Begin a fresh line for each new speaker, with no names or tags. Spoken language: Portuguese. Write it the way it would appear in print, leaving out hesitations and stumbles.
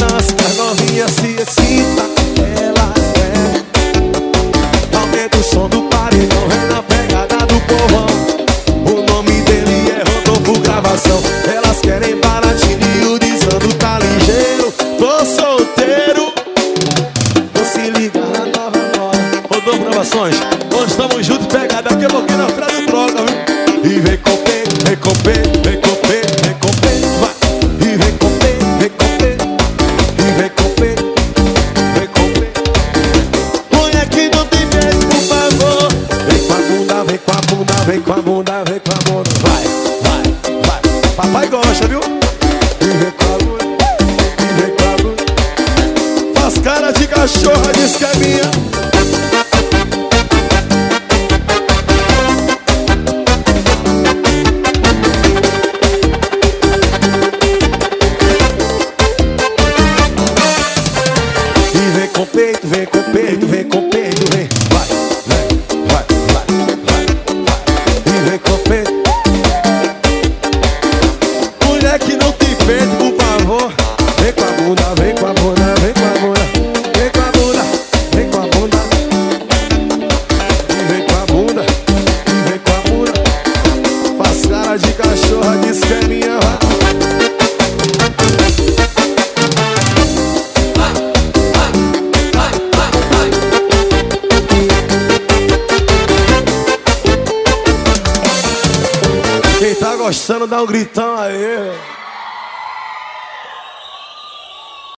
dança, as novinhas se excita, elas querem. Aumenta o som do paredão, é na pegada do povão. O nome dele é Rodolfo Gravação. Elas querem baratinho e o Dizando tá ligeiro. Tô solteiro, vou se ligar na nova moda. Rodolfo Gravações, nós estamos juntos, pegada, daqui a pouquinho na frente troca, viu? E vem com peito, vem com peito, vem com peito, vem com peito, vai. E vem com peito, vem com peito, e vem com peito, vem com peito. Mulher que não tem medo, por favor. Vem com a bunda, vem com a bunda, vem com a bunda, vem com a bunda. Vai, vai, vai. Papai gosta, viu? E vem com a bunda, e vem com a bunda. Faz cara de cachorra, diz que é minha. Vem com peito, vem com peito, vem com peito, vem. Vai, vai, vai, vai, vai, vai. E vem com peito. Mulher que não tem peito, por favor. Vem com a bunda, vem com a bunda, vem com a bunda. Vem com a bunda, vem com a bunda. E vem com a bunda, e vem com a bunda. Faz cara de cachorra, diz que é minha. Quem tá gostando, dá um gritão aí.